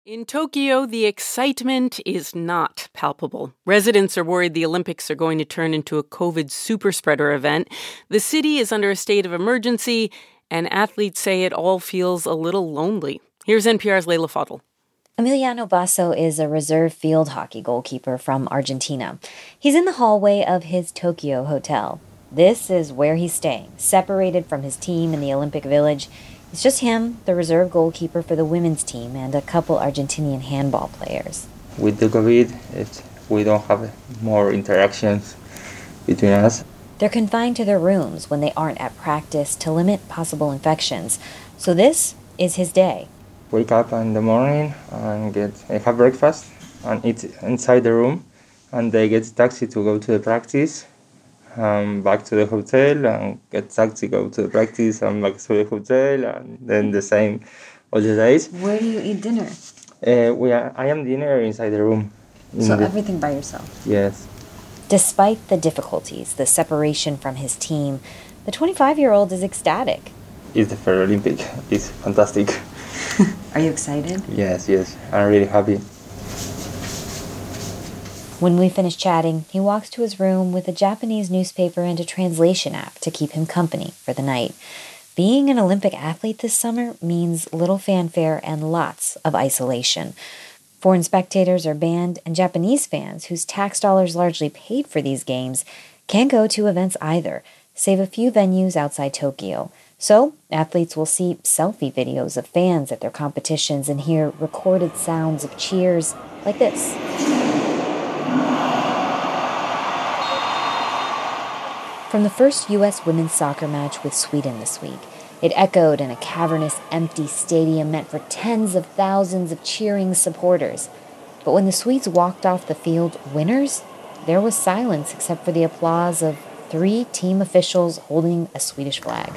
In Tokyo, the excitement is not palpable. Residents are worried the Olympics are going to turn into a COVID superspreader event. The city is under a state of emergency, and athletes say it all feels a little lonely. Here's NPR's Leila Fadel. Emiliano Basso is a reserve field hockey goalkeeper from Argentina. He's in the hallway of his Tokyo hotel. This is where he's staying, separated from his team in the Olympic Village. It's just him, the reserve goalkeeper for the women's team, and a couple Argentinian handball players. With the COVID, we don't have more interactions between us. They're confined to their rooms when they aren't at practice to limit possible infections. So this is his day. Wake up in the morning and have breakfast and eat inside the room, and they get a taxi to go to the practice. Back to the hotel and get taxi, go to the practice and back to the hotel, and then the same all the days. Where do you eat dinner? I am dinner inside the room. Everything by yourself? Yes. Despite the difficulties, the separation from his team, the 25-year-old is ecstatic. It's the first Olympic. It's fantastic. Are you excited? Yes. I'm really happy. When we finish chatting, he walks to his room with a Japanese newspaper and a translation app to keep him company for the night. Being an Olympic athlete this summer means little fanfare and lots of isolation. Foreign spectators are banned, and Japanese fans, whose tax dollars largely paid for these games, can't go to events either, save a few venues outside Tokyo. So, athletes will see selfie videos of fans at their competitions and hear recorded sounds of cheers like this. From the first U.S. women's soccer match with Sweden this week, it echoed in a cavernous, empty stadium meant for tens of thousands of cheering supporters. But when the Swedes walked off the field winners, there was silence except for the applause of 3 team officials holding a Swedish flag.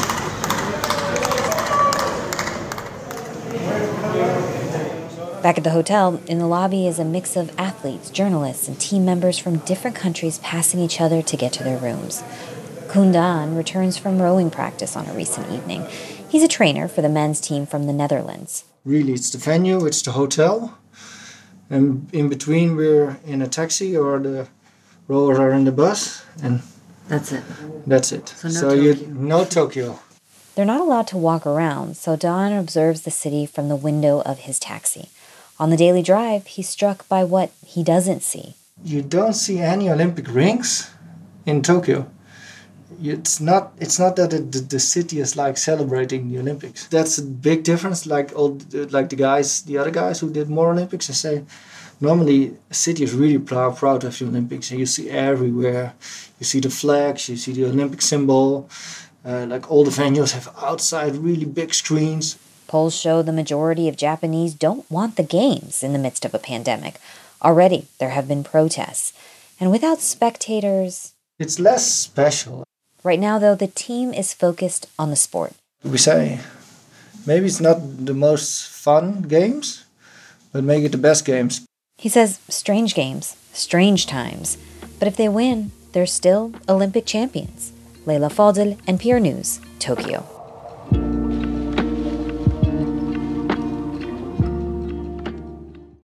Back at the hotel, in the lobby is a mix of athletes, journalists, and team members from different countries passing each other to get to their rooms. Koen returns from rowing practice on a recent evening. He's a trainer for the men's team from the Netherlands. Really, it's the venue, it's the hotel. And in between, we're in a taxi or the rowers are in the bus. And that's it. That's it. So Tokyo. No Tokyo. They're not allowed to walk around, so Don observes the city from the window of his taxi. On the daily drive, he's struck by what he doesn't see. You don't see any Olympic rings in Tokyo. It's not that the city is like celebrating the Olympics. That's a big difference. Like the other guys who did more Olympics, they say normally a city is really proud of the Olympics, and you see everywhere. You see the flags, you see the Olympic symbol. Like all the venues have outside really big screens. Polls show the majority of Japanese don't want the games in the midst of a pandemic. Already, there have been protests. And without spectators... it's less special. Right now, though, the team is focused on the sport. We say, maybe it's not the most fun games, but make it the best games. He says, strange games, strange times. But if they win, they're still Olympic champions. Leila Fadel, NPR News, Tokyo.